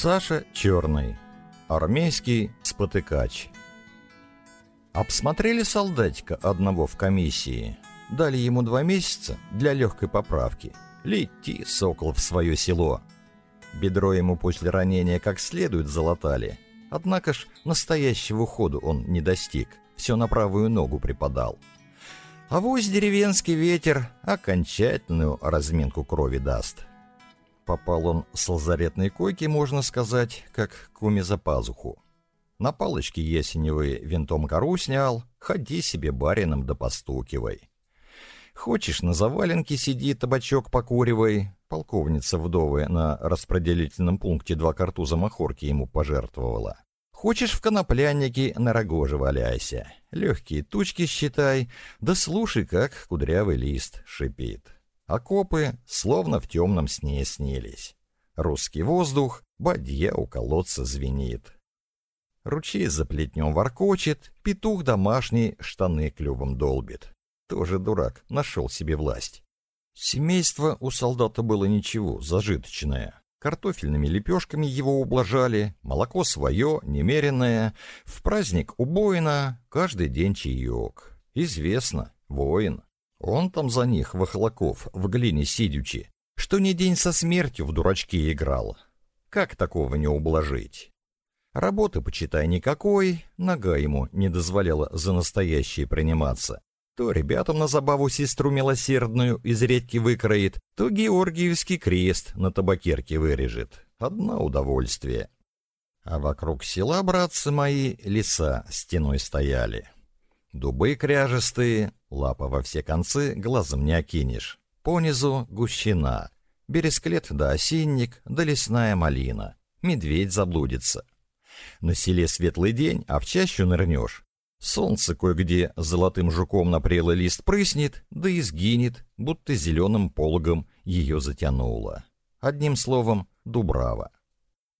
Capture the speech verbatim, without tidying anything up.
Саша Черный. Армейский спотыкач. Обсмотрели солдатика одного в комиссии. Дали ему два месяца для легкой поправки. Лети, сокол, в свое село. Бедро ему после ранения как следует залатали. Однако ж настоящего ходу он не достиг. Все на правую ногу припадал. Авось деревенский ветер окончательную разминку крови даст. Попал он с лазаретной койки, можно сказать, как куме за пазуху. На палочке ясеневой винтом кору снял, ходи себе барином да постукивай. Хочешь, на заваленке сиди, табачок покуривай. Полковница вдовы на распределительном пункте два картуза махорки ему пожертвовала. Хочешь, в конопляннике на рогоже валяйся. Легкие тучки считай, да слушай, как кудрявый лист шипит. Окопы словно в темном сне снились. Русский воздух, бадья у колодца звенит. Ручей за плетнем воркочет, петух домашний штаны клювом долбит. Тоже дурак, нашел себе власть. Семейство у солдата было ничего, зажиточное. Картофельными лепешками его ублажали, молоко свое, немеренное. В праздник убойно, каждый день чаек. Известно, воин. Он там за них, вахлаков, в глине сидячи, что ни день со смертью в дурачки играл. Как такого не ублажить? Работы, почитай, никакой, нога ему не дозволяла за настоящее приниматься. То ребятам на забаву сестру милосердную из редьки выкроит, то Георгиевский крест на табакерке вырежет. Одно удовольствие. А вокруг села, братцы мои, леса стеной стояли. Дубы кряжестые, лапа во все концы, глазом не окинешь. Понизу гущина, бересклет да осинник, да лесная малина. Медведь заблудится. На селе светлый день, а в чащу нырнешь. Солнце кое-где золотым жуком на прелый лист прыснет, да и сгинет, будто зеленым пологом ее затянуло. Одним словом, дубрава.